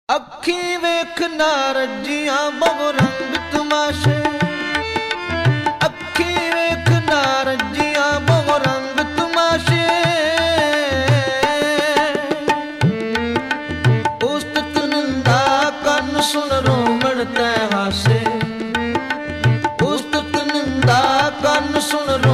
ਅੱਖੀਂ ਵੇਖ ਨਾ ਰੱਜੀਆਂ ਬਹੁ ਰੰਗ ਤਮਾਸ਼ੇ, ਅੱਖੀਂ ਵੇਖ ਨਾ ਰੱਜੀਆਂ ਬਹੁ ਰੰਗ ਤਮਾਸ਼ੇ। ਉਸਤਤ ਨਿੰਦਾ ਕੰਨ ਸੁਣ ਰੋਵਣ ਤੈ ਹਾਸੇ, ਉਸਤਤ ਨਿੰਦਾ ਕੰਨ ਸੁਣ